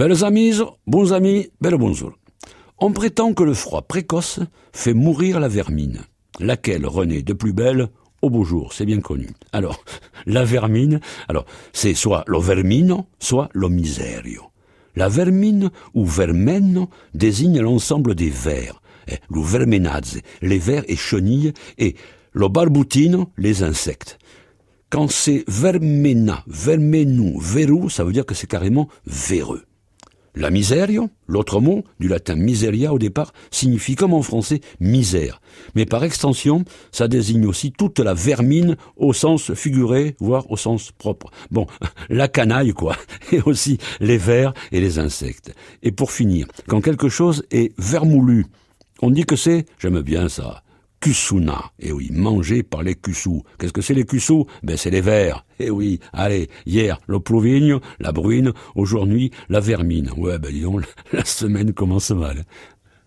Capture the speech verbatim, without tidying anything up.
Belles amises, bons amis, belle bonjour. On prétend que le froid précoce fait mourir la vermine, laquelle renaît de plus belle au beau jour, c'est bien connu. Alors, la vermine, alors c'est soit lo vermino, soit lo miserio. La vermine ou vermeno désigne l'ensemble des vers, eh, lo vermenazze, les vers et chenilles, et lo barbutino, les insectes. Quand c'est vermena, vermenu, veru, ça veut dire que c'est carrément véreux. La miserio, l'autre mot, du latin miseria au départ, signifie comme en français misère. Mais par extension, ça désigne aussi toute la vermine au sens figuré, voire au sens propre. Bon, la canaille quoi, et aussi les vers et les insectes. Et pour finir, quand quelque chose est vermoulu, on dit que c'est, j'aime bien ça, Kusuna, eh oui, mangé par les cussous. Qu'est-ce que c'est les cussous? Ben c'est les vers. Eh oui, allez, hier, le plouvigno, la bruine, aujourd'hui, la vermine. Ouais, ben dis donc, la semaine commence mal.